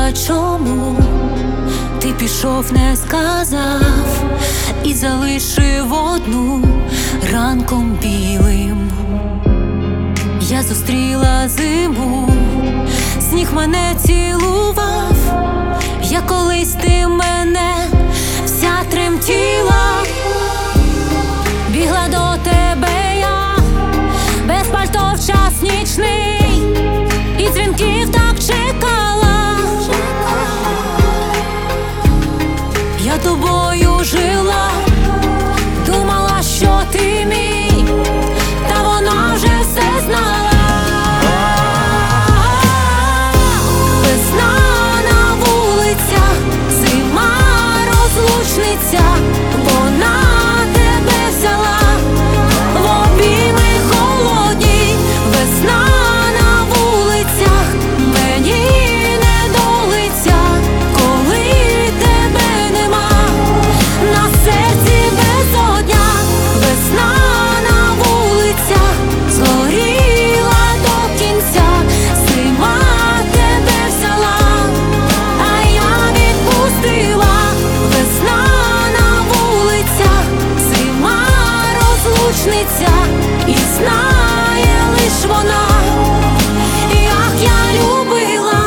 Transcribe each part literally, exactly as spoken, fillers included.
питала, чому ти пішов, не сказав, і залишив одну ранком білим. Я зустріла зиму, сніг мене цілував, я колись, ти мене вся тремтіла. Бігла до тебе я, без пальто в час нічний, і дзвінків так чекала. Я тобою жила, думала, що ти мій, та вона вже все знала. Весна на вулицях, зима розлучниця, вона тебе взяла в обійми холодні. Весна на вулицях, мені не до лиця, коли тебе нема, на серці безодня. Весна на вулицях, згоріла до кінця, зима тебе взяла, а я відпустила. Весна на вулицях, зима розлучниця, і знає лиш вона, як я любила.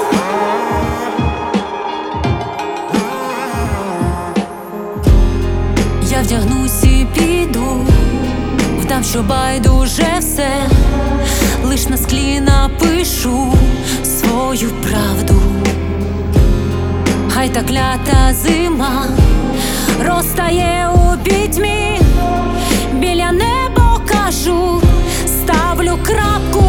Я вдягнусь і піду, вдам, що байдуже все, лиш на склі напишу свою правду. Хай та клята зима розтає у пітьмі, біля неба кажу, ставлю крапку.